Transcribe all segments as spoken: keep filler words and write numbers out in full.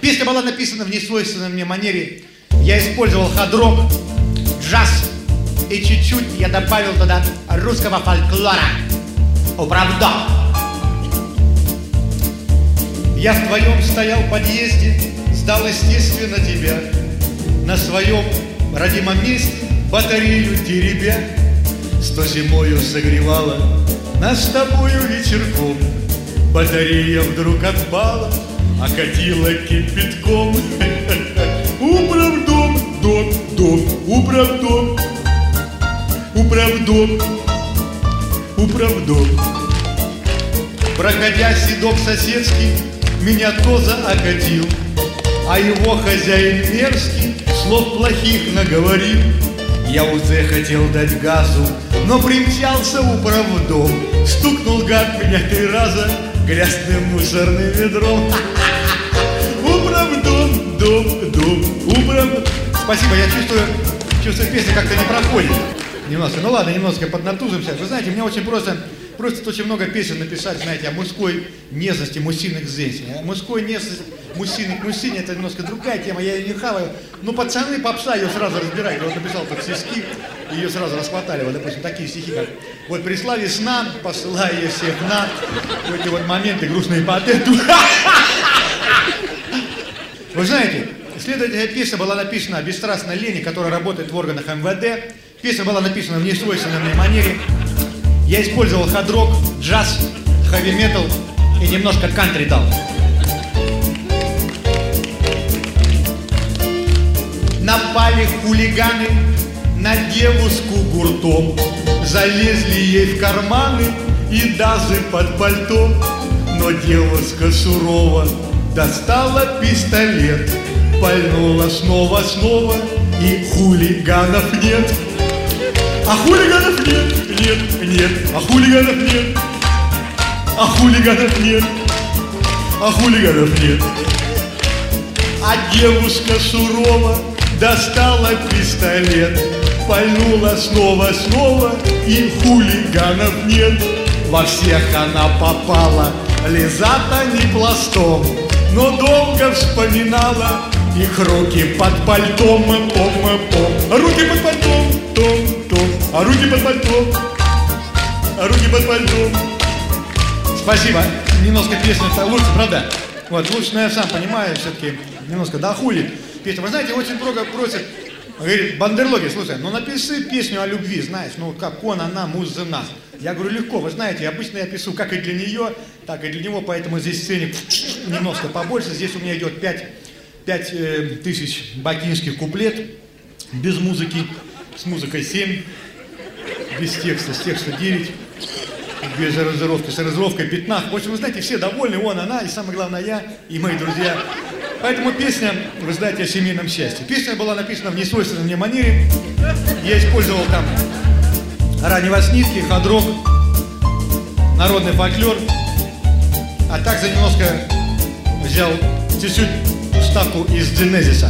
Песня была написана в несвойственной мне манере. Я использовал хард-рок, джаз, и чуть-чуть я добавил туда русского фольклора. Правда. Я в твоем стоял в подъезде, сдал, естественно, тебя. На своем родимом месте батарею теребя, что зимою согревала нас с тобою вечерком. Батарея вдруг отпала, окатила кипятком. Управдом, дом, дом, управдом, управдом, управдом. Проходя седок соседский, меня тоже окатил, а его хозяин мерзкий слов плохих наговорил. Я уже хотел дать газу, но примчался управдом. Стукнул гад меня три раза грязным мусорным ведром. Управдом, дом, дом, управдом. Спасибо, я чувствую, чувствую, песня как-то не проходит немножко. Ну ладно, немножко поднатужимся. Вы знаете, мне очень просто, просто очень много песен написать, знаете, о мужской нежности мужчины к женщине. Мужской нежности мужчины к мужчине — это немножко другая тема, я ее не хаваю. Ну, пацаны, попса, ее сразу разбирают. Я вот написал так стишки, и ее сразу расхватали. Вот, допустим, такие стихи, как: вот пришла весна, посылая я всех на в эти вот моменты грустные по ответу. Вы знаете, следовательно, песня была написана о бесстрастной Лене, которая работает в органах эм вэ дэ. Песня была написана в несвойственной мне манере. Я использовал хард-рок, джаз, хэви-метал и немножко кантри дал. Напали хулиганы на девушку гуртом, залезли ей в карманы и даже под пальто. Но девушка сурово достала пистолет, пальнула снова-снова, и хулиганов нет. А хулиганов нет, нет, нет, а хулиганов нет, а хулиганов нет, а хулиганов нет. А девушка сурово достала пистолет, пальнула снова-снова, и хулиганов нет. Во всех она попала, лизать они пластом, но долго вспоминала их руки под пальтом, пом, пом, руки под пальтом, том, том, а руки под пальтом, а руки под пальтом. Спасибо. Немножко песня лучше, правда? Вот, лучше, но я сам понимаю, все-таки немножко да хули песня. Вы знаете, очень много просят, говорит, Бандерлоги, слушай, ну напиши песню о любви, знаешь, ну как он, она, муж, жена. Я говорю, легко, вы знаете, обычно я пишу как и для нее, так и для него, поэтому здесь сцене немножко побольше. Здесь у меня идет пять, пять э, тысяч бакинских куплет, без музыки, с музыкой семь, без текста, с текста девять, без аранжировки, с аранжировкой пятнадцать. В общем, вы знаете, все довольны, он, она, и самое главное, я и мои друзья. Поэтому песня, вы знаете, о семейном счастье. Песня была написана в несвойственной мне манере. Я использовал там ранневоснитки, хард-рок, народный фольклор, а также немножко взял чуть-чуть вставку из Дженезиса.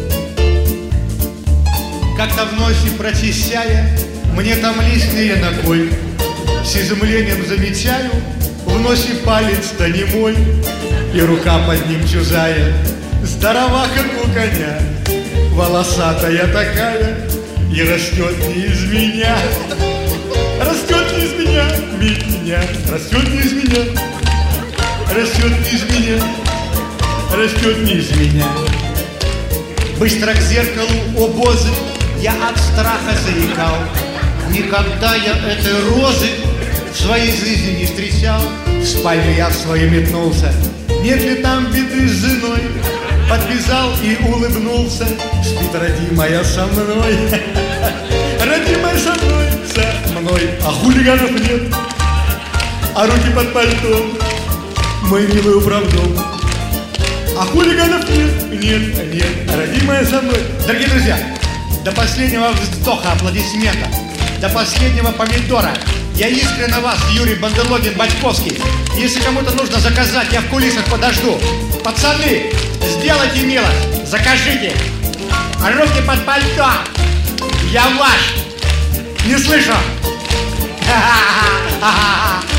Как-то в ночи прочищая, мне там лишнее на кой, с изумлением замечаю, в носе палец-то не мой, и рука под ним чужая, здорова, как у коня, волосатая такая, и растет не из меня, растет не из меня, меня, растет не из меня, растет не из меня, растет не из меня. Быстро к зеркалу, о боже, я от страха заикал, никогда я этой розы в своей жизни не встречал. В спальню я в свою метнулся, нет ли там беды с женой, подбежал и улыбнулся, спит родимая со мной, родимая со мной, со мной, а хулиганов нет, а руки под пальтом, мой милый управдом, а хулиганов нет, нет, нет, родимая со мной. Дорогие друзья, до последнего вздоха аплодисмента, до последнего помидора я искренне вас, Юрий Бандерлогин Бочковский. Если кому-то нужно заказать, я в кулисах подожду. Пацаны, сделайте милость, закажите. А руки под пальто, я ваш. Не слышу. Ха-ха-ха.